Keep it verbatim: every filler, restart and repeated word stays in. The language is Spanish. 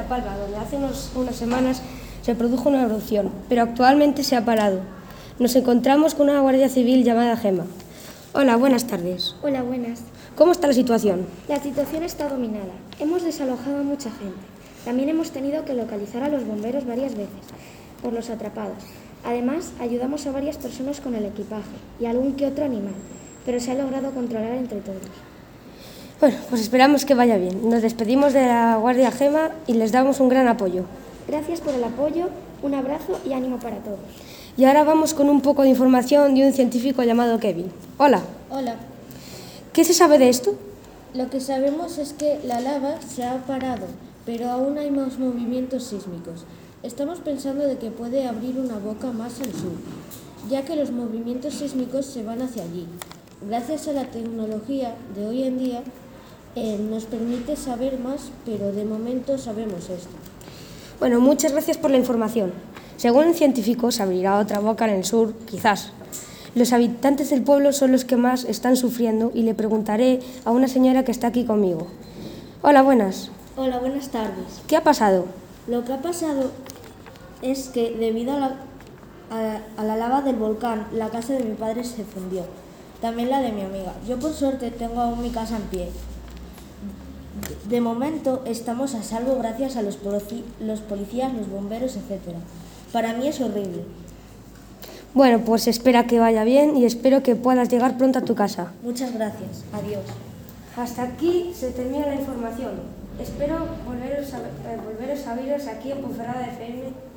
Palma, donde hace unos, unas semanas se produjo una erupción, pero actualmente se ha parado. Nos encontramos con una guardia civil llamada Gema. Hola, buenas tardes. Hola, buenas. ¿Cómo está la situación? La situación está dominada. Hemos desalojado a mucha gente. También hemos tenido que localizar a los bomberos varias veces por los atrapados. Además, ayudamos a varias personas con el equipaje y algún que otro animal, pero se ha logrado controlar entre todos. Bueno, pues esperamos que vaya bien. Nos despedimos de la Guardia Gema y les damos un gran apoyo. Gracias por el apoyo, un abrazo y ánimo para todos. Y ahora vamos con un poco de información de un científico llamado Kevin. Hola. Hola. ¿Qué se sabe de esto? Lo que sabemos es que la lava se ha parado, pero aún hay más movimientos sísmicos. Estamos pensando de que puede abrir una boca más al sur, ya que los movimientos sísmicos se van hacia allí. Gracias a la tecnología de hoy en día, eh, nos permite saber más, pero de momento sabemos esto. Bueno, muchas gracias por la información. Según el científico, se abrirá otra boca en el sur, quizás. Los habitantes del pueblo son los que más están sufriendo y le preguntaré a una señora que está aquí conmigo. Hola, buenas. Hola, buenas tardes. ¿Qué ha pasado? Lo que ha pasado es que debido a la, a, a la lava del volcán, la casa de mi padre se fundió. También la de mi amiga. Yo por suerte tengo aún mi casa en pie. De momento estamos a salvo gracias a los, polici los policías, los bomberos, etcétera. Para mí es horrible. Bueno, pues espera que vaya bien y espero que puedas llegar pronto a tu casa. Muchas gracias. Adiós. Hasta aquí se termina la información. Espero volveros a, eh, volveros a veros aquí en Ponferrada F M.